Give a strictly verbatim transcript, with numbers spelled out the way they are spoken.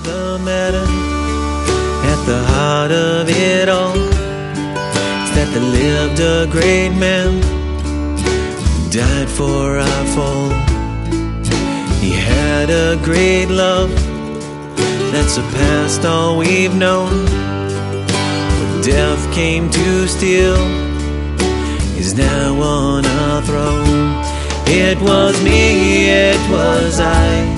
the matter at the heart of it all is that there lived a great man who died for our fall. He had a great love that surpassed all we've known. What death came to steal is now on our throne. It was me, it was I,